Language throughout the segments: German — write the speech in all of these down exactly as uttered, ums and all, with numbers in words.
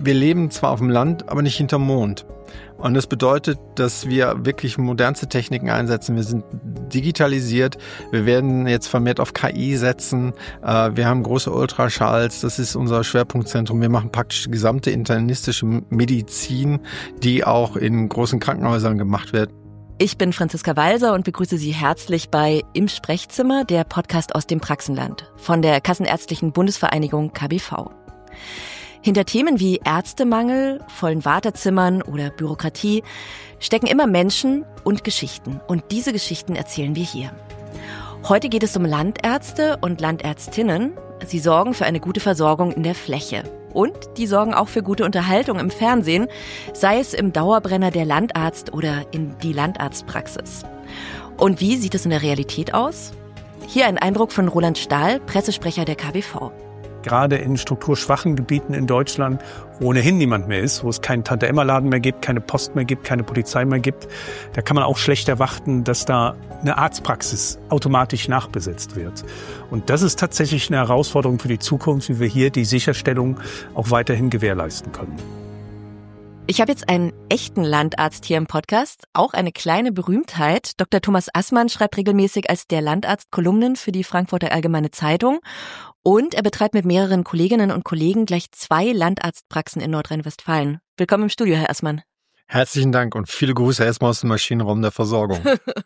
Wir leben zwar auf dem Land, aber nicht hinterm Mond. Und das bedeutet, dass wir wirklich modernste Techniken einsetzen. Wir sind digitalisiert. Wir werden jetzt vermehrt auf K I setzen. Wir haben große Ultraschalls. Das ist unser Schwerpunktzentrum. Wir machen praktisch die gesamte internistische Medizin, die auch in großen Krankenhäusern gemacht wird. Ich bin Franziska Walser und begrüße Sie herzlich bei Im Sprechzimmer, der Podcast aus dem Praxenland von der Kassenärztlichen Bundesvereinigung K B V. Hinter Themen wie Ärztemangel, vollen Wartezimmern oder Bürokratie stecken immer Menschen und Geschichten. Und diese Geschichten erzählen wir hier. Heute geht es um Landärzte und Landärztinnen. Sie sorgen für eine gute Versorgung in der Fläche. Und die sorgen auch für gute Unterhaltung im Fernsehen, sei es im Dauerbrenner der Landarzt oder in die Landarztpraxis. Und wie sieht es in der Realität aus? Hier ein Eindruck von Roland Stahl, Pressesprecher der K B V. Gerade in strukturschwachen Gebieten in Deutschland, wo ohnehin niemand mehr ist, wo es keinen Tante-Emma-Laden mehr gibt, keine Post mehr gibt, keine Polizei mehr gibt, da kann man auch schlecht erwarten, dass da eine Arztpraxis automatisch nachbesetzt wird. Und das ist tatsächlich eine Herausforderung für die Zukunft, wie wir hier die Sicherstellung auch weiterhin gewährleisten können. Ich habe jetzt einen echten Landarzt hier im Podcast, auch eine kleine Berühmtheit. Doktor Thomas Assmann schreibt regelmäßig als der Landarzt Kolumnen für die Frankfurter Allgemeine Zeitung. Und er betreibt mit mehreren Kolleginnen und Kollegen gleich zwei Landarztpraxen in Nordrhein-Westfalen. Willkommen im Studio, Herr Assmann. Herzlichen Dank und viele Grüße erstmal aus dem Maschinenraum der Versorgung.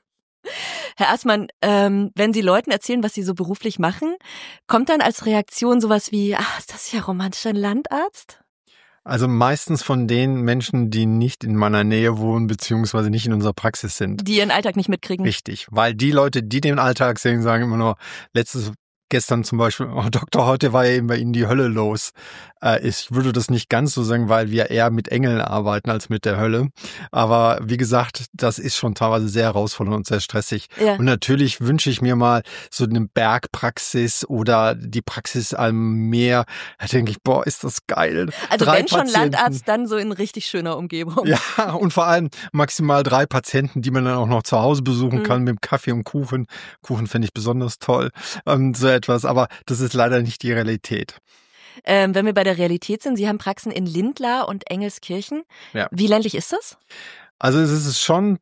Herr Assmann, ähm, wenn Sie Leuten erzählen, was Sie so beruflich machen, kommt dann als Reaktion sowas wie, ach, ist das ja romantisch, ein Landarzt? Also meistens von den Menschen, die nicht in meiner Nähe wohnen, beziehungsweise nicht in unserer Praxis sind. Die ihren Alltag nicht mitkriegen. Richtig, weil die Leute, die den Alltag sehen, sagen immer nur, letztes Gestern zum Beispiel, oh Doktor, heute war ja eben bei Ihnen die Hölle los. Äh, ich würde das nicht ganz so sagen, weil wir eher mit Engeln arbeiten als mit der Hölle. Aber wie gesagt, das ist schon teilweise sehr herausfordernd und sehr stressig. Ja. Und natürlich wünsche ich mir mal so eine Bergpraxis oder die Praxis am Meer. Da denke ich, boah, ist das geil. Also drei wenn schon Patienten. Landarzt, dann so in richtig schöner Umgebung. Ja, und vor allem maximal drei Patienten, die man dann auch noch zu Hause besuchen mhm. kann mit Kaffee und Kuchen. Kuchen finde ich besonders toll. Ähm, so etwas, aber das ist leider nicht die Realität. Ähm, wenn wir bei der Realität sind, Sie haben Praxen in Lindlar und Engelskirchen. Ja. Wie ländlich ist das? Also es ist schon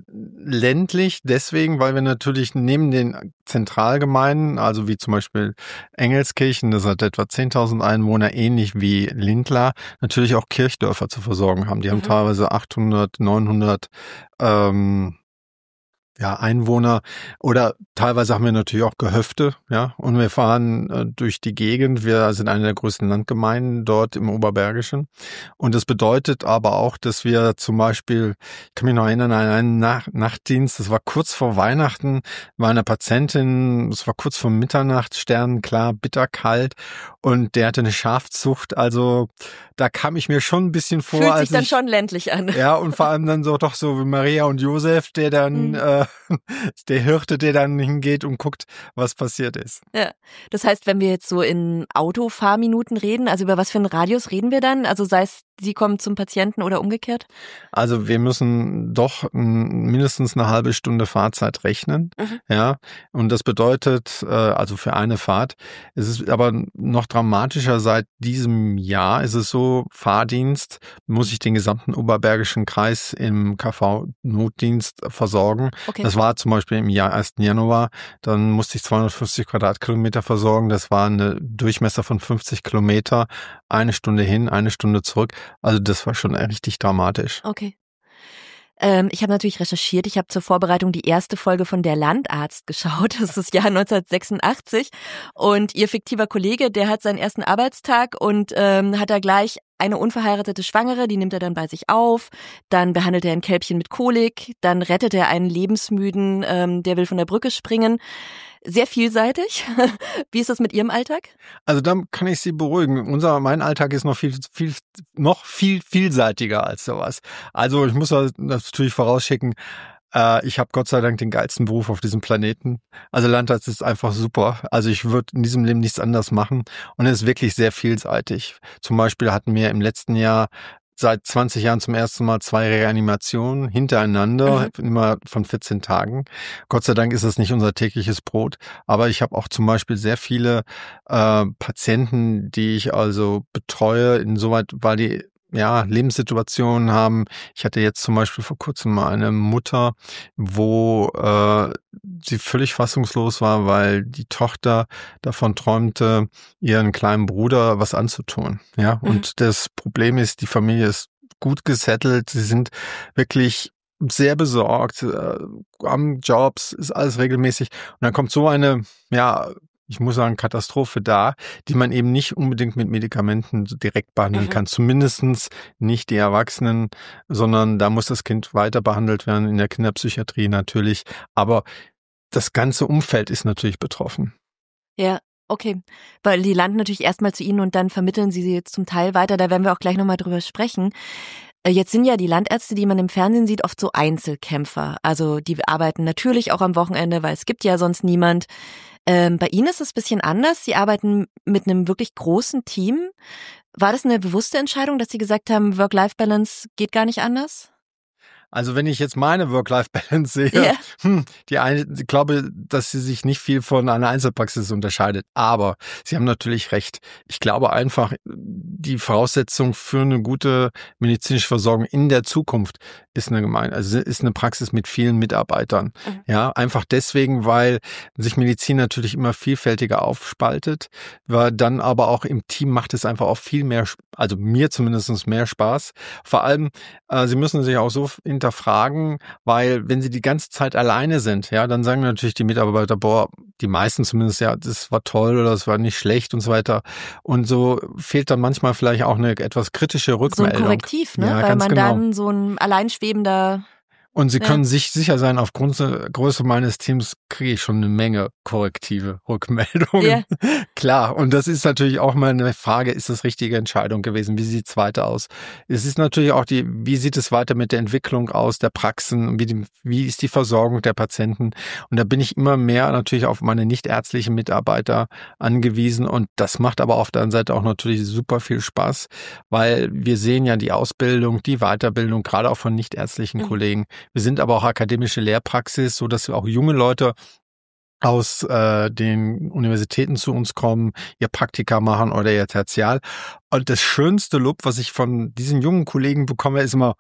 ländlich deswegen, weil wir natürlich neben den Zentralgemeinden, also wie zum Beispiel Engelskirchen, das hat etwa zehntausend Einwohner, ähnlich wie Lindlar, natürlich auch Kirchdörfer zu versorgen haben. Die mhm. haben teilweise achthundert, neunhundert ähm, ja, Einwohner oder teilweise haben wir natürlich auch Gehöfte, ja, und wir fahren äh, durch die Gegend. Wir sind eine der größten Landgemeinden dort im Oberbergischen und das bedeutet aber auch, dass wir zum Beispiel, ich kann mich noch erinnern an einen Nach- Nachtdienst, das war kurz vor Weihnachten, war eine Patientin, das war kurz vor Mitternacht, sternenklar, bitterkalt und der hatte eine Schafzucht, also da kam ich mir schon ein bisschen vor. Fühlt als sich dann ich, schon ländlich an. Ja, und vor allem dann so doch so wie Maria und Josef, der dann mhm. äh, der Hirte, der dann hingeht und guckt, was passiert ist. Ja, das heißt, wenn wir jetzt so in Autofahrminuten reden, also über was für einen Radius reden wir dann? Also sei es, Sie kommen zum Patienten oder umgekehrt? Also wir müssen doch mindestens eine halbe Stunde Fahrzeit rechnen, mhm. ja. Und das bedeutet, also für eine Fahrt, es ist aber noch dramatischer. Seit diesem Jahr ist es so, Fahrdienst muss ich den gesamten Oberbergischen Kreis im K V-Notdienst versorgen. Okay. Das war zum Beispiel im Jahr ersten Januar, dann musste ich zweihundertfünfzig Quadratkilometer versorgen. Das war eine Durchmesser von fünfzig Kilometer, eine Stunde hin, eine Stunde zurück. Also das war schon richtig dramatisch. Okay. Ähm, ich habe natürlich recherchiert. Ich habe zur Vorbereitung die erste Folge von Der Landarzt geschaut. Das ist das Jahr neunzehnhundertsechsundachtzig. Und Ihr fiktiver Kollege, der hat seinen ersten Arbeitstag und ähm, hat da gleich eine unverheiratete Schwangere, die nimmt er dann bei sich auf. Dann behandelt er ein Kälbchen mit Kolik. Dann rettet er einen Lebensmüden, ähm, der will von der Brücke springen. Sehr vielseitig. Wie ist das mit Ihrem Alltag? Also da kann ich Sie beruhigen. Unser, mein Alltag ist noch viel, viel, noch viel vielseitiger als sowas. Also ich muss das natürlich vorausschicken. Äh, ich habe Gott sei Dank den geilsten Beruf auf diesem Planeten. Also Landarzt ist einfach super. Also ich würde in diesem Leben nichts anderes machen. Und es ist wirklich sehr vielseitig. Zum Beispiel hatten wir im letzten Jahr seit zwanzig Jahren zum ersten Mal zwei Reanimationen hintereinander, mhm. immer von vierzehn Tagen. Gott sei Dank ist das nicht unser tägliches Brot, aber ich habe auch zum Beispiel sehr viele äh, Patienten, die ich also betreue, insoweit, weil die ja, Lebenssituationen haben. Ich hatte jetzt zum Beispiel vor kurzem mal eine Mutter, wo äh, sie völlig fassungslos war, weil die Tochter davon träumte, ihren kleinen Bruder was anzutun. Ja, mhm. Und das Problem ist, die Familie ist gut gesettelt. Sie sind wirklich sehr besorgt, äh, am Jobs, ist alles regelmäßig. Und dann kommt so eine, ja, ich muss sagen, Katastrophe da, die man eben nicht unbedingt mit Medikamenten direkt behandeln mhm. kann. Zumindestens nicht die Erwachsenen, sondern da muss das Kind weiter behandelt werden, in der Kinderpsychiatrie natürlich. Aber das ganze Umfeld ist natürlich betroffen. Ja, okay. Weil die landen natürlich erstmal zu Ihnen und dann vermitteln Sie sie jetzt zum Teil weiter. Da werden wir auch gleich nochmal drüber sprechen. Jetzt sind ja die Landärzte, die man im Fernsehen sieht, oft so Einzelkämpfer. Also die arbeiten natürlich auch am Wochenende, weil es gibt ja sonst niemand. Ähm, bei Ihnen ist es ein bisschen anders. Sie arbeiten mit einem wirklich großen Team. War das eine bewusste Entscheidung, dass Sie gesagt haben, Work-Life-Balance geht gar nicht anders? Also wenn ich jetzt meine Work-Life-Balance sehe, yeah. hm, die eine, ich glaube, dass sie sich nicht viel von einer Einzelpraxis unterscheidet. Aber Sie haben natürlich recht. Ich glaube einfach, die Voraussetzung für eine gute medizinische Versorgung in der Zukunft ist eine Gemeinde, also ist eine Praxis mit vielen Mitarbeitern. Mhm. Ja, einfach deswegen, weil sich Medizin natürlich immer vielfältiger aufspaltet, weil dann aber auch im Team macht es einfach auch viel mehr, also mir zumindest mehr Spaß. Vor allem, äh, Sie müssen sich auch so hinterfragen, weil wenn Sie die ganze Zeit alleine sind, ja, dann sagen natürlich die Mitarbeiter, boah, die meisten zumindest, ja, das war toll oder das war nicht schlecht und so weiter. Und so fehlt dann manchmal vielleicht auch eine etwas kritische Rückmeldung. So ein Korrektiv, ne? Ja, weil man genau. dann so ein alleinschwebender... Und Sie können ja. sich sicher sein, aufgrund der Größe meines Teams kriege ich schon eine Menge korrektive Rückmeldungen. Ja. Klar, und das ist natürlich auch mal eine Frage, ist das richtige Entscheidung gewesen? Wie sieht's weiter aus? Es ist natürlich auch die, wie sieht es weiter mit der Entwicklung aus, der Praxen? Wie, die, wie ist die Versorgung der Patienten? Und da bin ich immer mehr natürlich auf meine nichtärztlichen Mitarbeiter angewiesen. Und das macht aber auf der anderen Seite auch natürlich super viel Spaß, weil wir sehen ja die Ausbildung, die Weiterbildung, gerade auch von nichtärztlichen mhm. Kollegen. Wir sind aber auch akademische Lehrpraxis, so dass wir auch junge Leute aus äh, den Universitäten zu uns kommen, ihr Praktika machen oder ihr Tertial. Und das schönste Lob, was ich von diesen jungen Kollegen bekomme, ist immer,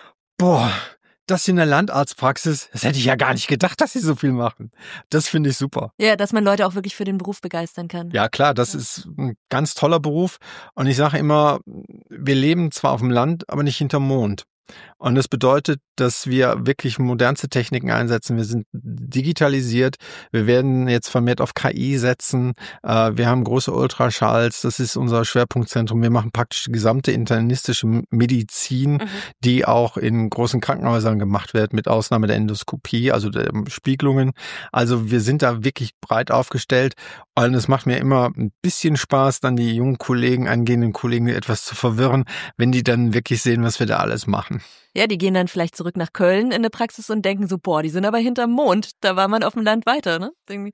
boah, das in der Landarztpraxis, das hätte ich ja gar nicht gedacht, dass sie so viel machen. Das finde ich super. Ja, dass man Leute auch wirklich für den Beruf begeistern kann. Ja, klar, das ja. ist ein ganz toller Beruf. Und ich sage immer, wir leben zwar auf dem Land, aber nicht hinterm Mond. Und das bedeutet, dass wir wirklich modernste Techniken einsetzen. Wir sind digitalisiert. Wir werden jetzt vermehrt auf K I setzen. Wir haben große Ultraschalls. Das ist unser Schwerpunktzentrum. Wir machen praktisch die gesamte internistische Medizin, mhm. die auch in großen Krankenhäusern gemacht wird, mit Ausnahme der Endoskopie, also der Spiegelungen. Also wir sind da wirklich breit aufgestellt. Und es macht mir immer ein bisschen Spaß, dann die jungen Kollegen, angehenden Kollegen etwas zu verwirren, wenn die dann wirklich sehen, was wir da alles machen. Ja, die gehen dann vielleicht zurück nach Köln in eine Praxis und denken so, boah, die sind aber hinterm Mond. Da war man auf dem Land weiter, ne? Äh,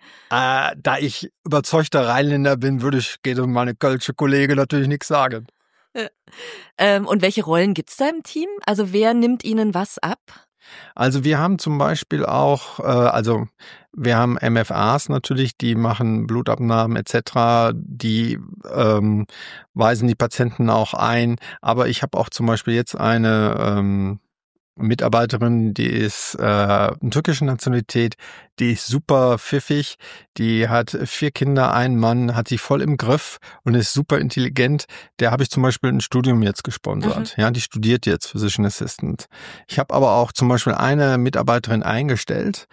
da ich überzeugter Rheinländer bin, würde ich gegen meine kölsche Kollege natürlich nichts sagen. Ja. Ähm, und welche Rollen gibt's da im Team? Also wer nimmt Ihnen was ab? Also wir haben zum Beispiel auch, äh, also wir haben M F As natürlich, die machen Blutabnahmen et cetera, die ähm, weisen die Patienten auch ein. Aber ich habe auch zum Beispiel jetzt eine ähm, Mitarbeiterin, die ist äh, eine türkische Nationalität, die ist super pfiffig, die hat vier Kinder, einen Mann, hat sie voll im Griff und ist super intelligent. Der habe ich zum Beispiel ein Studium jetzt gesponsert. Mhm. Ja, die studiert jetzt Physician Assistant. Ich habe aber auch zum Beispiel eine Mitarbeiterin eingestellt,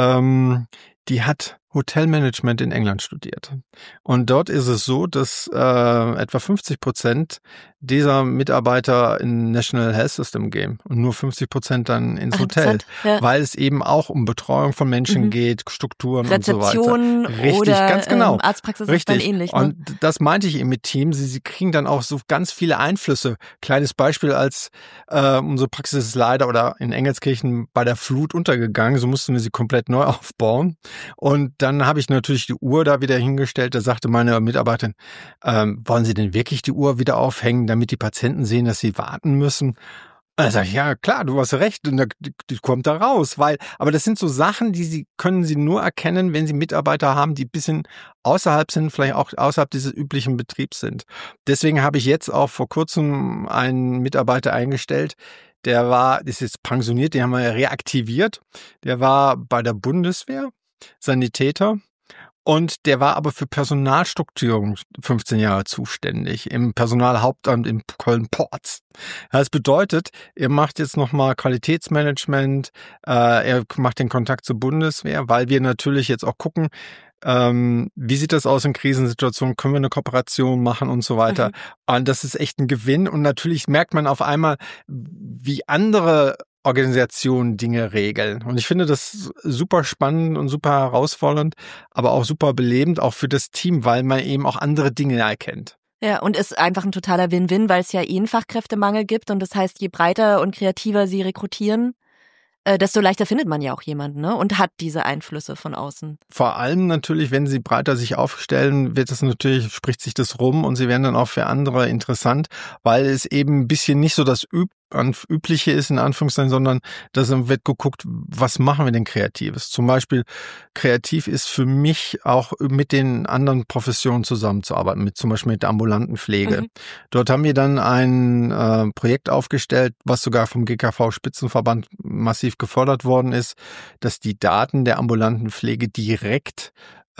ähm, die hat Hotelmanagement in England studiert. Und dort ist es so, dass äh, etwa fünfzig Prozent dieser Mitarbeiter in National Health System gehen und nur fünfzig Prozent dann ins Hotel, ja. weil es eben auch um Betreuung von Menschen mhm. geht, Strukturen Rezeption und so weiter. Richtig, oder ganz genau. Ähm, Arztpraxis Richtig. Ist dann ähnlich. Ne? Und das meinte ich eben mit Team. Sie, sie kriegen dann auch so ganz viele Einflüsse. Kleines Beispiel, als äh, unsere Praxis ist leider oder in Engelskirchen bei der Flut untergegangen, so mussten wir sie komplett neu aufbauen. Und dann habe ich natürlich die Uhr da wieder hingestellt. Da sagte meine Mitarbeiterin, ähm, wollen Sie denn wirklich die Uhr wieder aufhängen, damit die Patienten sehen, dass sie warten müssen? Und dann sage ich, ja klar, du hast recht, und die, die kommt da raus, weil, aber das sind so Sachen, die sie, können sie nur erkennen, wenn sie Mitarbeiter haben, die ein bisschen außerhalb sind, vielleicht auch außerhalb dieses üblichen Betriebs sind. Deswegen habe ich jetzt auch vor kurzem einen Mitarbeiter eingestellt, der war, ist jetzt pensioniert, den haben wir reaktiviert, der war bei der Bundeswehr, Sanitäter. Und der war aber für Personalstrukturierung fünfzehn Jahre zuständig im Personalhauptamt in Köln-Porz. Das bedeutet, er macht jetzt nochmal Qualitätsmanagement, äh, er macht den Kontakt zur Bundeswehr, weil wir natürlich jetzt auch gucken, ähm, wie sieht das aus in Krisensituationen, können wir eine Kooperation machen und so weiter. Mhm. Und das ist echt ein Gewinn. Und natürlich merkt man auf einmal, wie andere Organisationen Dinge regeln. Und ich finde das super spannend und super herausfordernd, aber auch super belebend, auch für das Team, weil man eben auch andere Dinge erkennt. Ja, und ist einfach ein totaler Win-Win, weil es ja eh einen Fachkräftemangel gibt und das heißt, je breiter und kreativer sie rekrutieren, äh, desto leichter findet man ja auch jemanden, ne? Und hat diese Einflüsse von außen. Vor allem natürlich, wenn sie breiter sich aufstellen, wird es natürlich, spricht sich das rum und sie werden dann auch für andere interessant, weil es eben ein bisschen nicht so das Üb an Übliche ist, in Anführungszeichen, sondern da wird geguckt, was machen wir denn Kreatives? Zum Beispiel, kreativ ist für mich auch mit den anderen Professionen zusammenzuarbeiten, mit zum Beispiel mit der ambulanten Pflege. Mhm. Dort haben wir dann ein äh, Projekt aufgestellt, was sogar vom G K V-Spitzenverband massiv gefördert worden ist, dass die Daten der ambulanten Pflege direkt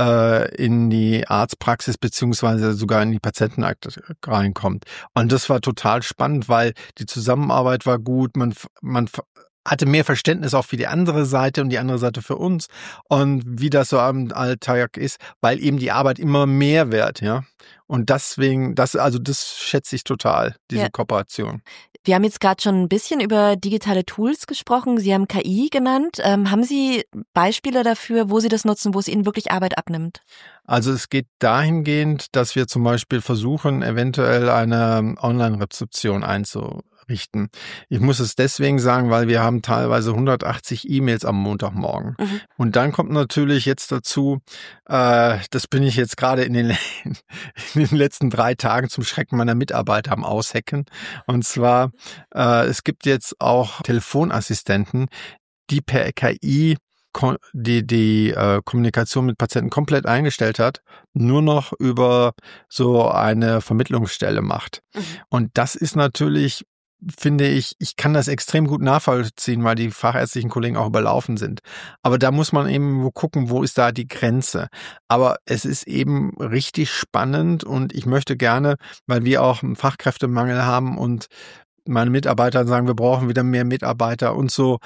in die Arztpraxis beziehungsweise sogar in die Patientenakte reinkommt. Und das war total spannend, weil die Zusammenarbeit war gut, man, man hatte mehr Verständnis auch für die andere Seite und die andere Seite für uns und wie das so am Alltag ist, weil eben die Arbeit immer mehr wird, ja. Und deswegen, das, also das schätze ich total, diese ja. Kooperation. Wir haben jetzt gerade schon ein bisschen über digitale Tools gesprochen. Sie haben K I genannt. Ähm, haben Sie Beispiele dafür, wo Sie das nutzen, wo es Ihnen wirklich Arbeit abnimmt? Also es geht dahingehend, dass wir zum Beispiel versuchen, eventuell eine Online-Rezeption einzurichten. Ich muss es deswegen sagen, weil wir haben teilweise hundertachtzig E-Mails am Montagmorgen. Mhm. Und dann kommt natürlich jetzt dazu, äh, das bin ich jetzt gerade in den, in den letzten drei Tagen zum Schrecken meiner Mitarbeiter am Aushacken. Und zwar, äh, es gibt jetzt auch Telefonassistenten, die per K I die die äh, Kommunikation mit Patienten komplett eingestellt hat, nur noch über so eine Vermittlungsstelle macht. Mhm. Und das ist natürlich, finde ich, ich kann das extrem gut nachvollziehen, weil die fachärztlichen Kollegen auch überlaufen sind. Aber da muss man eben gucken, wo ist da die Grenze. Aber es ist eben richtig spannend und ich möchte gerne, weil wir auch einen Fachkräftemangel haben und meine Mitarbeiter sagen, wir brauchen wieder mehr Mitarbeiter und so.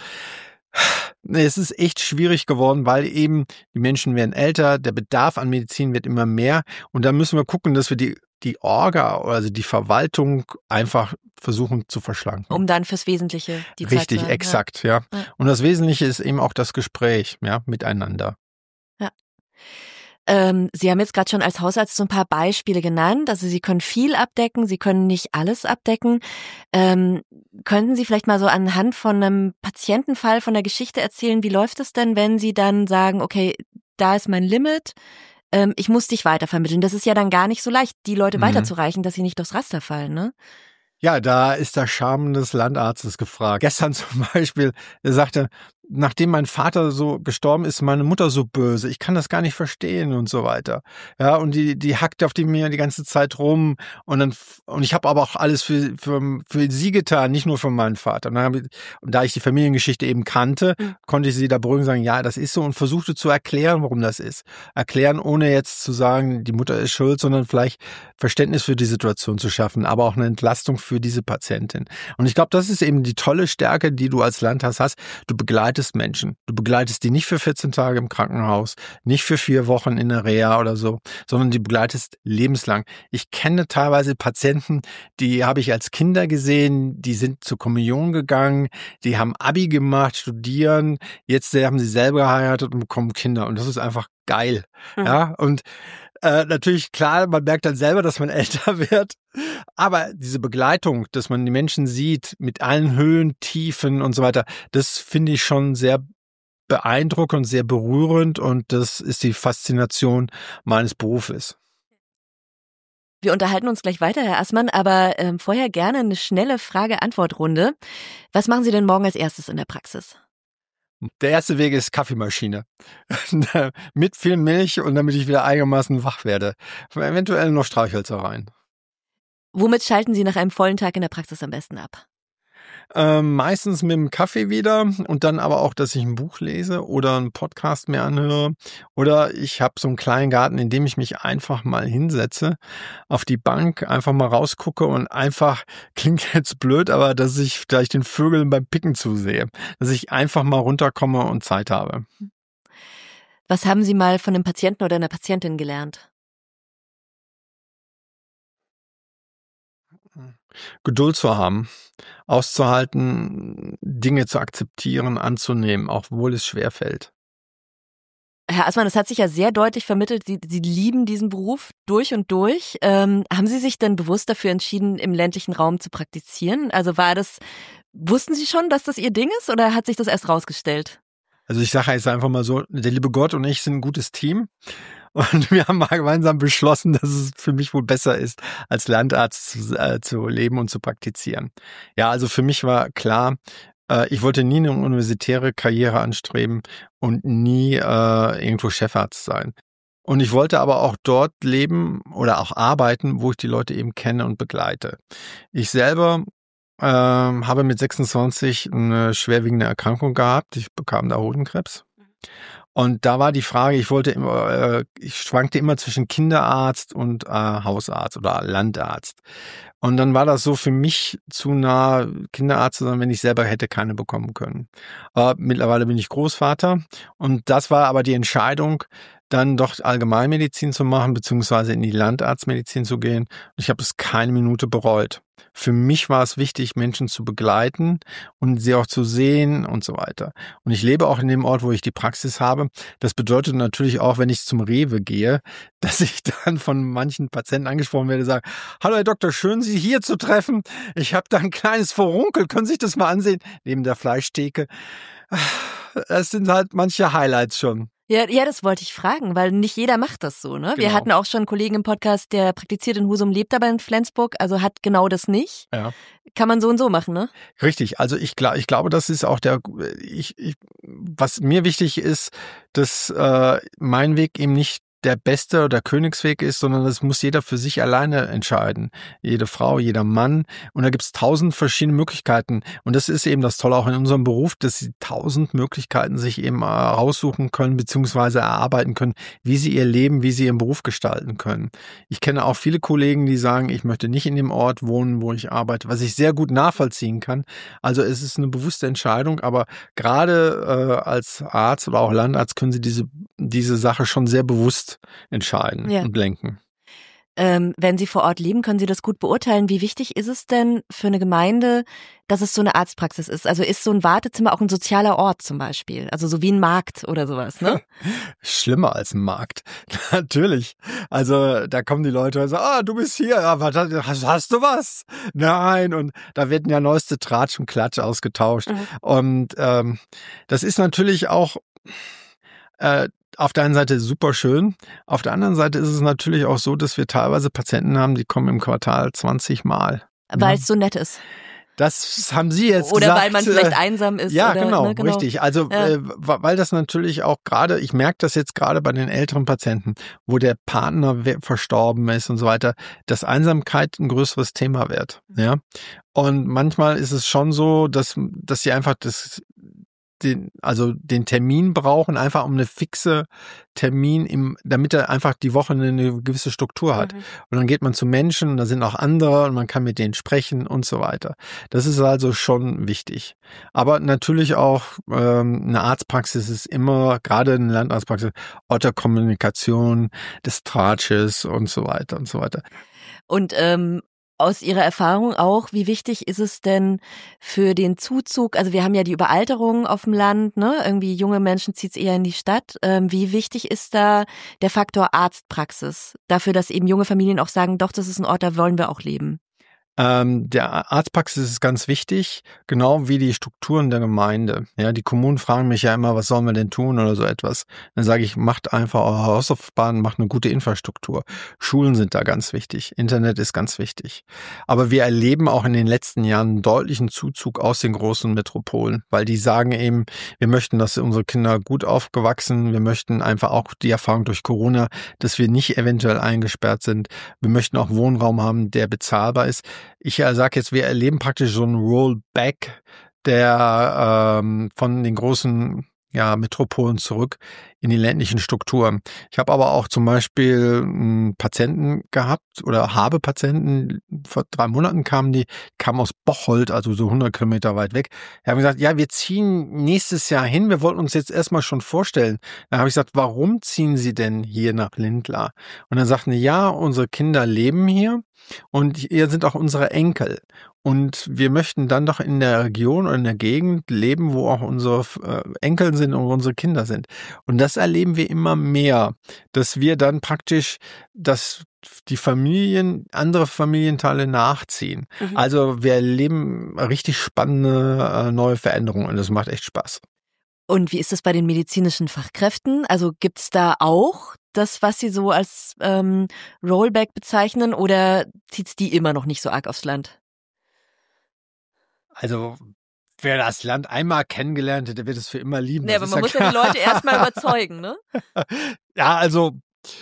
Es ist echt schwierig geworden, weil eben die Menschen werden älter, der Bedarf an Medizin wird immer mehr und da müssen wir gucken, dass wir die die Orga, also die Verwaltung einfach versuchen zu verschlanken. Um dann fürs Wesentliche die Zeit Richtig, zu haben. exakt, ja. ja. Und das Wesentliche ist eben auch das Gespräch, ja, miteinander. Ja. Ähm, Sie haben jetzt gerade schon als Hausarzt so ein paar Beispiele genannt. Also Sie können viel abdecken, Sie können nicht alles abdecken. Ähm, könnten Sie vielleicht mal so anhand von einem Patientenfall, von der Geschichte erzählen, wie läuft es denn, wenn Sie dann sagen, okay, da ist mein Limit, ähm, ich muss dich weitervermitteln. Das ist ja dann gar nicht so leicht, die Leute mhm. weiterzureichen, dass sie nicht durchs Raster fallen, ne? Ja, da ist der Charme des Landarztes gefragt. Gestern zum Beispiel, er sagte, nachdem mein Vater so gestorben ist, meine Mutter so böse, ich kann das gar nicht verstehen und so weiter. Ja, und die die hackt auf die mir die ganze Zeit rum und dann und ich habe aber auch alles für für für sie getan, nicht nur für meinen Vater. Und, dann ich, und da ich die Familiengeschichte eben kannte, mhm. konnte ich sie da beruhigen, sagen, ja, das ist so und versuchte zu erklären, warum das ist. Erklären, ohne jetzt zu sagen, die Mutter ist schuld, sondern vielleicht Verständnis für die Situation zu schaffen, aber auch eine Entlastung für diese Patientin. Und ich glaube, das ist eben die tolle Stärke, die du als Landarzt hast. Du begleitest Menschen. Du begleitest die nicht für vierzehn Tage im Krankenhaus, nicht für vier Wochen in der Reha oder so, sondern die begleitest lebenslang. Ich kenne teilweise Patienten, die habe ich als Kinder gesehen, die sind zur Kommunion gegangen, die haben Abi gemacht, studieren, jetzt haben sie selber geheiratet und bekommen Kinder und das ist einfach geil. Mhm. Ja, und Äh, natürlich, klar, man merkt dann selber, dass man älter wird, aber diese Begleitung, dass man die Menschen sieht mit allen Höhen, Tiefen und so weiter, das finde ich schon sehr beeindruckend, sehr berührend und das ist die Faszination meines Berufes. Wir unterhalten uns gleich weiter, Herr Assmann, aber ähm, vorher gerne eine schnelle Frage-Antwort-Runde. Was machen Sie denn morgen als erstes in der Praxis? Der erste Weg ist Kaffeemaschine. Mit viel Milch und damit ich wieder einigermaßen wach werde. Eventuell noch Streichhölzer rein. Womit schalten Sie nach einem vollen Tag in der Praxis am besten ab? Ähm, meistens mit dem Kaffee wieder und dann aber auch, dass ich ein Buch lese oder einen Podcast mir anhöre. Oder ich habe so einen kleinen Garten, in dem ich mich einfach mal hinsetze, auf die Bank, einfach mal rausgucke und einfach, klingt jetzt blöd, aber dass ich vielleicht den Vögeln beim Picken zusehe. Dass ich einfach mal runterkomme und Zeit habe. Was haben Sie mal von einem Patienten oder einer Patientin gelernt? Geduld zu haben, auszuhalten, Dinge zu akzeptieren, anzunehmen, auch obwohl es schwerfällt. Herr Assmann, es hat sich ja sehr deutlich vermittelt, Sie, Sie lieben diesen Beruf durch und durch. Ähm, haben Sie sich denn bewusst dafür entschieden, im ländlichen Raum zu praktizieren? Also war das, wussten Sie schon, dass das Ihr Ding ist oder hat sich das erst rausgestellt? Also ich sage jetzt einfach mal so, der liebe Gott und ich sind ein gutes Team. Und wir haben mal gemeinsam beschlossen, dass es für mich wohl besser ist, als Landarzt zu, äh, zu leben und zu praktizieren. Ja, also für mich war klar, äh, ich wollte nie eine universitäre Karriere anstreben und nie äh, irgendwo Chefarzt sein. Und ich wollte aber auch dort leben oder auch arbeiten, wo ich die Leute eben kenne und begleite. Ich selber ähm, habe mit sechsundzwanzig eine schwerwiegende Erkrankung gehabt. Ich bekam da Hodenkrebs. Und da war die Frage, ich wollte immer, äh, ich schwankte immer zwischen Kinderarzt und äh, Hausarzt oder Landarzt. Und dann war das so für mich zu nah, Kinderarzt zu sein, wenn ich selber hätte keine bekommen können. Aber mittlerweile bin ich Großvater und das war aber die Entscheidung, dann doch Allgemeinmedizin zu machen, beziehungsweise in die Landarztmedizin zu gehen. Und ich habe es keine Minute bereut. Für mich war es wichtig, Menschen zu begleiten und sie auch zu sehen und so weiter. Und ich lebe auch in dem Ort, wo ich die Praxis habe. Das bedeutet natürlich auch, wenn ich zum Rewe gehe, dass ich dann von manchen Patienten angesprochen werde, sage, hallo Herr Doktor, schön Sie hier zu treffen. Ich habe da ein kleines Furunkel, können Sie sich das mal ansehen? Neben der Fleischtheke. Das sind halt manche Highlights schon. Ja, ja, das wollte ich fragen, weil nicht jeder macht das so, ne? Genau. Wir hatten auch schon einen Kollegen im Podcast, der praktiziert in Husum, lebt aber in Flensburg, also hat genau das nicht. Ja. Kann man so und so machen, ne? Richtig, also ich glaube, ich glaube, das ist auch der, ich, ich, was mir wichtig ist, dass äh, mein Weg eben nicht der beste oder Königsweg ist, sondern das muss jeder für sich alleine entscheiden. Jede Frau, jeder Mann. Und da gibt es tausend verschiedene Möglichkeiten. Und das ist eben das Tolle auch in unserem Beruf, dass sie tausend Möglichkeiten sich eben raussuchen können, beziehungsweise erarbeiten können, wie sie ihr Leben, wie sie ihren Beruf gestalten können. Ich kenne auch viele Kollegen, die sagen, ich möchte nicht in dem Ort wohnen, wo ich arbeite, was ich sehr gut nachvollziehen kann. Also es ist eine bewusste Entscheidung, aber gerade äh, als Arzt oder auch Landarzt können sie diese, diese Sache schon sehr bewusst entscheiden ja. und lenken. Ähm, wenn Sie vor Ort leben, können Sie das gut beurteilen. Wie wichtig ist es denn für eine Gemeinde, dass es so eine Arztpraxis ist? Also ist so ein Wartezimmer auch ein sozialer Ort zum Beispiel? Also so wie ein Markt oder sowas, ne? Schlimmer als ein Markt. Natürlich. Also da kommen die Leute und sagen, ah, du bist hier, aber hast, hast du was? Nein. Und da werden ja neueste Tratsch und Klatsch ausgetauscht. Mhm. Und ähm, das ist natürlich auch äh, auf der einen Seite super schön, auf der anderen Seite ist es natürlich auch so, dass wir teilweise Patienten haben, die kommen im Quartal zwanzig Mal. Weil ja. es so nett ist. Das haben Sie jetzt oder gesagt. Oder weil man vielleicht einsam ist. Ja, oder, genau, ne, genau, richtig. Also ja. äh, weil das natürlich auch gerade, ich merke das jetzt gerade bei den älteren Patienten, wo der Partner verstorben ist und so weiter, dass Einsamkeit ein größeres Thema wird. Ja. Und manchmal ist es schon so, dass, dass sie einfach das Den, also den Termin brauchen, einfach um eine fixe Termin, im, damit er einfach die Woche eine gewisse Struktur hat. Mhm. Und dann geht man zu Menschen, und da sind auch andere und man kann mit denen sprechen und so weiter. Das ist also schon wichtig. Aber natürlich auch ähm, eine Arztpraxis ist immer, gerade eine Landarztpraxis, Ort der Kommunikation, des Tratsches und so weiter und so weiter. Und ähm aus Ihrer Erfahrung auch, wie wichtig ist es denn für den Zuzug? Also wir haben ja die Überalterung auf dem Land, ne? Irgendwie junge Menschen zieht es eher in die Stadt. Ähm, wie wichtig ist da der Faktor Arztpraxis dafür, dass eben junge Familien auch sagen, doch, das ist ein Ort, da wollen wir auch leben? Ähm, der Arztpraxis ist ganz wichtig, genau wie die Strukturen der Gemeinde. Ja, die Kommunen fragen mich ja immer, was sollen wir denn tun oder so etwas. Dann sage ich, macht einfach eure Hausaufgaben, macht eine gute Infrastruktur. Schulen sind da ganz wichtig. Internet ist ganz wichtig. Aber wir erleben auch in den letzten Jahren einen deutlichen Zuzug aus den großen Metropolen, weil die sagen eben, wir möchten, dass unsere Kinder gut aufgewachsen, wir möchten einfach auch die Erfahrung durch Corona, dass wir nicht eventuell eingesperrt sind. Wir möchten auch Wohnraum haben, der bezahlbar ist. Ich äh, sage jetzt, wir erleben praktisch so ein Rollback der ähm, von den großen ja, Metropolen zurück in die ländlichen Strukturen. Ich habe aber auch zum Beispiel m, Patienten gehabt oder habe Patienten, vor drei Monaten kamen die, kamen aus Bocholt, also so hundert Kilometer weit weg. Die haben gesagt, ja, wir ziehen nächstes Jahr hin, wir wollten uns jetzt erstmal schon vorstellen. Dann habe ich gesagt, warum ziehen Sie denn hier nach Lindlar? Und dann sagten die, ja, unsere Kinder leben hier und hier sind auch unsere Enkel. Und wir möchten dann doch in der Region oder in der Gegend leben, wo auch unsere Enkel sind und unsere Kinder sind. Und das erleben wir immer mehr, dass wir dann praktisch, dass die Familien, andere Familienteile nachziehen. Mhm. Also wir erleben richtig spannende neue Veränderungen und das macht echt Spaß. Und wie ist das bei den medizinischen Fachkräften? Also gibt's da auch das, was Sie so als ähm, Rollback bezeichnen, oder zieht's die immer noch nicht so arg aufs Land? Also, wer das Land einmal kennengelernt hat, der wird es für immer lieben. Nee, aber man muss ja die Leute erstmal überzeugen, ne? Ja, also,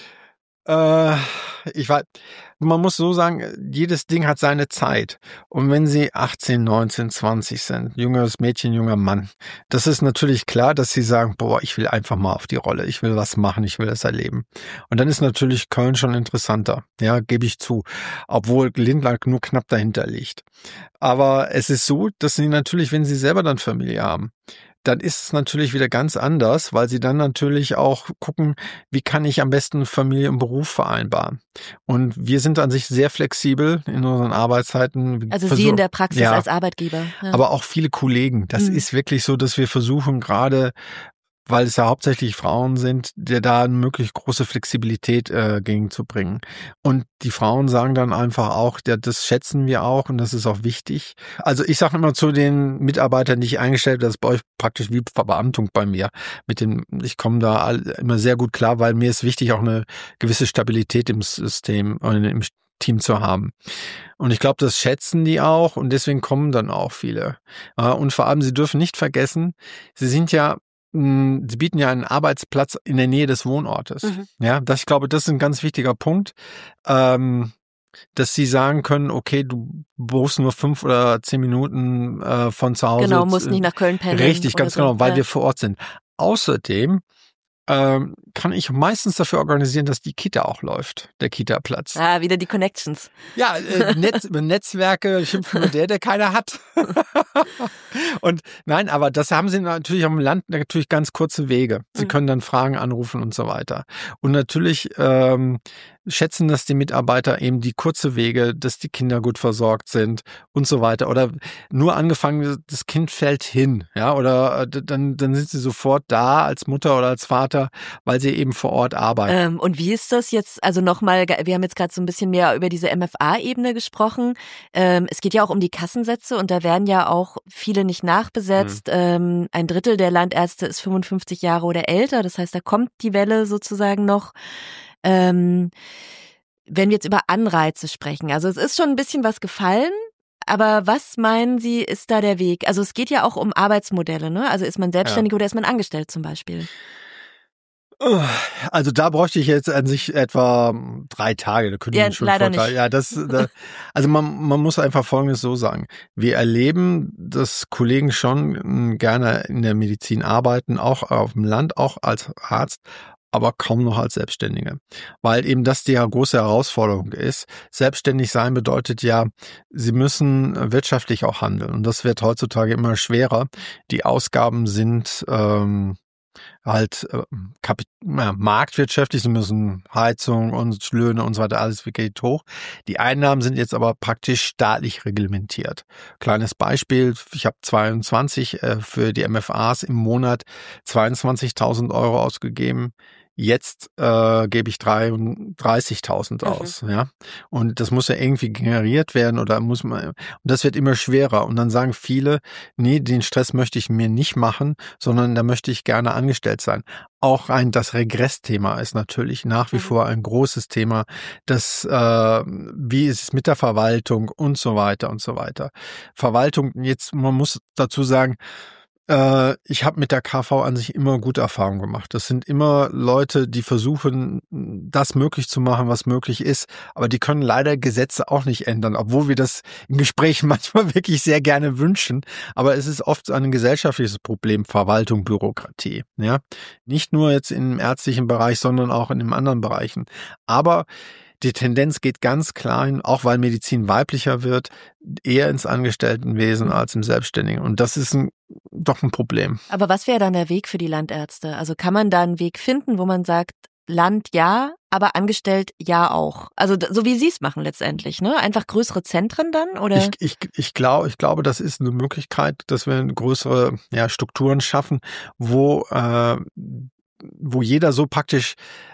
äh, ich weiß, man muss so sagen, jedes Ding hat seine Zeit. Und wenn Sie achtzehn, neunzehn, zwanzig sind, junges Mädchen, junger Mann, das ist natürlich klar, dass Sie sagen, boah, ich will einfach mal auf die Rolle, ich will was machen, ich will das erleben. Und dann ist natürlich Köln schon interessanter, ja, gebe ich zu, obwohl Lindlar nur knapp dahinter liegt. Aber es ist so, dass Sie natürlich, wenn Sie selber dann Familie haben, dann ist es natürlich wieder ganz anders, weil sie dann natürlich auch gucken, wie kann ich am besten Familie und Beruf vereinbaren. Und wir sind an sich sehr flexibel in unseren Arbeitszeiten. Also versuch- Sie in der Praxis ja, als Arbeitgeber. Ja. Aber auch viele Kollegen. Das mhm. ist wirklich so, dass wir versuchen gerade, weil es ja hauptsächlich Frauen sind, der da eine möglichst große Flexibilität äh, gegenzubringen. Und die Frauen sagen dann einfach auch, ja, das schätzen wir auch und das ist auch wichtig. Also ich sage immer zu den Mitarbeitern, die ich eingestellt habe, das ist bei euch praktisch wie Verbeamtung bei mir. Mit dem, ich komme da all, immer sehr gut klar, weil mir ist wichtig, auch eine gewisse Stabilität im System und im Team zu haben. Und ich glaube, das schätzen die auch und deswegen kommen dann auch viele. Und vor allem, sie dürfen nicht vergessen, sie sind ja Sie bieten ja einen Arbeitsplatz in der Nähe des Wohnortes. Mhm. Ja, das, ich glaube, das ist ein ganz wichtiger Punkt, ähm, dass sie sagen können, okay, du brauchst nur fünf oder zehn Minuten äh, von zu Hause. Genau, musst nicht nach Köln pendeln. Richtig, ganz so. Genau, weil ja. wir vor Ort sind. Außerdem ähm, kann ich meistens dafür organisieren, dass die Kita auch läuft, der Kita-Platz. Ah, wieder die Connections. Ja, äh, Netz, Netzwerke schimpfen nur der, der keiner hat. Und nein, aber das haben sie natürlich am Land natürlich ganz kurze Wege. Sie mhm. können dann Fragen anrufen und so weiter. Und natürlich ähm, schätzen das die Mitarbeiter eben die kurze Wege, dass die Kinder gut versorgt sind und so weiter. Oder nur angefangen, das Kind fällt hin, ja, oder dann, dann sind sie sofort da als Mutter oder als Vater, weil sie eben vor Ort arbeiten. Ähm, und wie ist das jetzt, also nochmal, wir haben jetzt gerade so ein bisschen mehr über diese M F A-Ebene gesprochen. Ähm, es geht ja auch um die Kassensätze und da werden ja auch viele nicht nachbesetzt. Mhm. Ähm, ein Drittel der Landärzte ist fünfundfünfzig Jahre oder älter, das heißt, da kommt die Welle sozusagen noch. Ähm, wenn wir jetzt über Anreize sprechen, also es ist schon ein bisschen was gefallen, aber was meinen Sie, ist da der Weg? Also es geht ja auch um Arbeitsmodelle, ne? Also ist man selbstständig ja. oder ist man angestellt zum Beispiel? Also da bräuchte ich jetzt an sich etwa drei Tage. Da könnte ja, man schon leider Vorteil. nicht. Ja, das, da, also man, man muss einfach Folgendes so sagen. Wir erleben, dass Kollegen schon gerne in der Medizin arbeiten, auch auf dem Land, auch als Arzt, aber kaum noch als Selbstständige. Weil eben das die große Herausforderung ist. Selbstständig sein bedeutet ja, sie müssen wirtschaftlich auch handeln. Und das wird heutzutage immer schwerer. Die Ausgaben sind ähm, halt äh, Kapit- ja, marktwirtschaftlich, sie müssen Heizung und Löhne und so weiter, alles geht hoch. Die Einnahmen sind jetzt aber praktisch staatlich reglementiert. Kleines Beispiel, ich habe zweiundzwanzig äh, für die M F As im Monat zweiundzwanzigtausend Euro ausgegeben. jetzt äh, gebe ich dreiunddreißigtausend aus, mhm. ja. Und das muss ja irgendwie generiert werden oder muss man, und das wird immer schwerer. Und dann sagen viele, nee, den Stress möchte ich mir nicht machen, sondern da möchte ich gerne angestellt sein. Auch ein, das Regressthema ist natürlich nach wie mhm. vor ein großes Thema. Das, äh, wie ist es mit der Verwaltung und so weiter und so weiter. Verwaltung, jetzt, man muss dazu sagen, äh, ich habe mit der K V an sich immer gute Erfahrungen gemacht. Das sind immer Leute, die versuchen, das möglich zu machen, was möglich ist. Aber die können leider Gesetze auch nicht ändern, obwohl wir das in Gesprächen manchmal wirklich sehr gerne wünschen. Aber es ist oft ein gesellschaftliches Problem, Verwaltung, Bürokratie. Ja, nicht nur jetzt im ärztlichen Bereich, sondern auch in den anderen Bereichen. Aber die Tendenz geht ganz klar hin, auch weil Medizin weiblicher wird, eher ins Angestelltenwesen als im Selbstständigen. Und das ist ein, doch ein Problem. Aber was wäre dann der Weg für die Landärzte? Also kann man da einen Weg finden, wo man sagt, Land ja, aber angestellt ja auch? Also so wie Sie es machen letztendlich, ne? Einfach größere Zentren dann? Oder? Ich, ich, ich, glaube, ich glaube, das ist eine Möglichkeit, dass wir größere ja, Strukturen schaffen, wo, äh, wo jeder so praktisch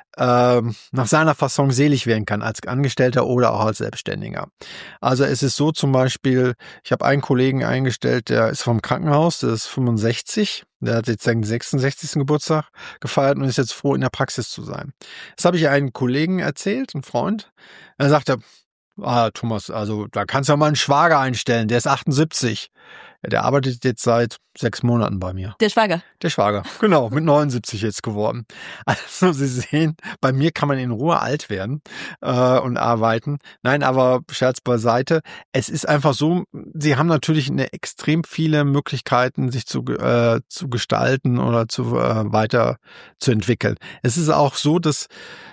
nach seiner Fasson selig werden kann, als Angestellter oder auch als Selbstständiger. Also es ist so zum Beispiel, ich habe einen Kollegen eingestellt, der ist vom Krankenhaus, der ist fünfundsechzig, der hat jetzt seinen sechsundsechzigsten Geburtstag gefeiert und ist jetzt froh, in der Praxis zu sein. Das habe ich einem Kollegen erzählt, einem Freund. Er sagte, ah, Thomas, also da kannst du ja mal einen Schwager einstellen, der ist achtundsiebzig. Ja, der arbeitet jetzt seit sechs Monaten bei mir. Der Schwager? Der Schwager, genau, mit neunundsiebzig jetzt geworden. Also Sie sehen, bei mir kann man in Ruhe alt werden äh, und arbeiten. Nein, aber Scherz beiseite. Es ist einfach so, Sie haben natürlich eine extrem viele Möglichkeiten, sich zu, äh, zu gestalten oder zu äh, weiter zu entwickeln. Es ist auch so, dass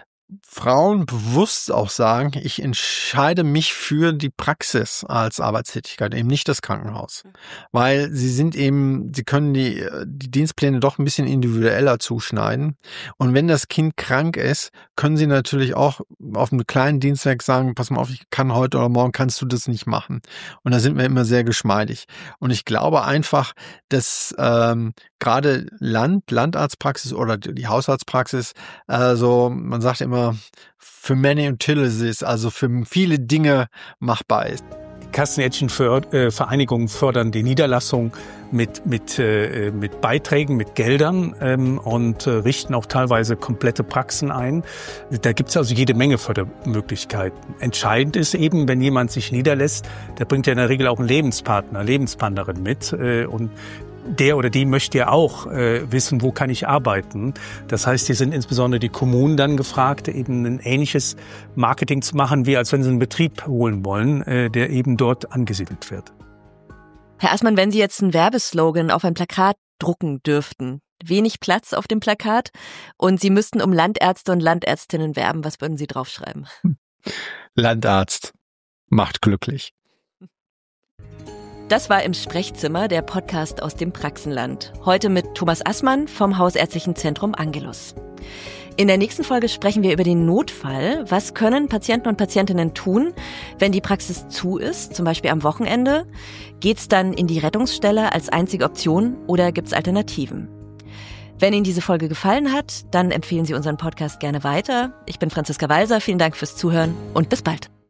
Frauen bewusst auch sagen, ich entscheide mich für die Praxis als Arbeitstätigkeit, eben nicht das Krankenhaus. Weil sie sind eben, sie können die, die Dienstpläne doch ein bisschen individueller zuschneiden. Und wenn das Kind krank ist, können sie natürlich auch auf einem kleinen Dienstwerk sagen, pass mal auf, ich kann heute oder morgen kannst du das nicht machen. Und da sind wir immer sehr geschmeidig. Und ich glaube einfach, dass ähm, gerade Land, Landarztpraxis oder die Hausarztpraxis, also man sagt immer, für many utilities, also für viele Dinge machbar ist. Die kassenärztlichen Vereinigungen fördern die Niederlassung mit, mit, äh, mit Beiträgen, mit Geldern ähm, und äh, richten auch teilweise komplette Praxen ein. Da gibt es also jede Menge Fördermöglichkeiten. Entscheidend ist eben, wenn jemand sich niederlässt, der bringt ja in der Regel auch einen Lebenspartner, Lebenspartnerin mit äh, und der oder die möchte ja auch äh, wissen, wo kann ich arbeiten. Das heißt, hier sind insbesondere die Kommunen dann gefragt, eben ein ähnliches Marketing zu machen, wie als wenn sie einen Betrieb holen wollen, äh, der eben dort angesiedelt wird. Herr Assmann, wenn Sie jetzt einen Werbeslogan auf ein Plakat drucken dürften, wenig Platz auf dem Plakat und Sie müssten um Landärzte und Landärztinnen werben, was würden Sie draufschreiben? Landarzt macht glücklich. Das war im Sprechzimmer, der Podcast aus dem Praxenland. Heute mit Thomas Assmann vom Hausärztlichen Zentrum Angelus. In der nächsten Folge sprechen wir über den Notfall. Was können Patienten und Patientinnen tun, wenn die Praxis zu ist, zum Beispiel am Wochenende? Geht's dann in die Rettungsstelle als einzige Option oder gibt's Alternativen? Wenn Ihnen diese Folge gefallen hat, dann empfehlen Sie unseren Podcast gerne weiter. Ich bin Franziska Walser, vielen Dank fürs Zuhören und bis bald.